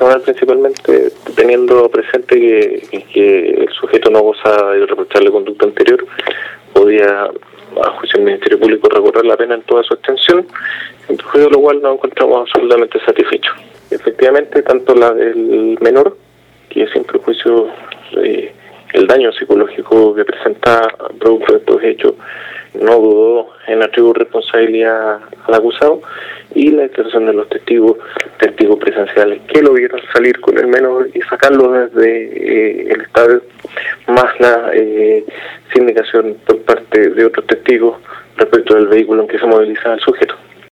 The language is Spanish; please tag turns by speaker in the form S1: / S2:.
S1: personal principalmente, teniendo presente que el sujeto no gozaba de irreprochable conducta anterior, podía, a juicio del Ministerio Público, recorrer la pena en toda su extensión, entonces de lo cual nos encontramos absolutamente satisfechos. Efectivamente, tanto la del menor, que sin prejuicio el daño psicológico que presenta producto de estos hechos, no dudó en atribuir responsabilidad al acusado, y la declaración de los testigos presenciales que lo vieron salir con el menor y sacarlo desde el estadio, más la indicación por parte de otros testigos respecto del vehículo en que se movilizaba el sujeto.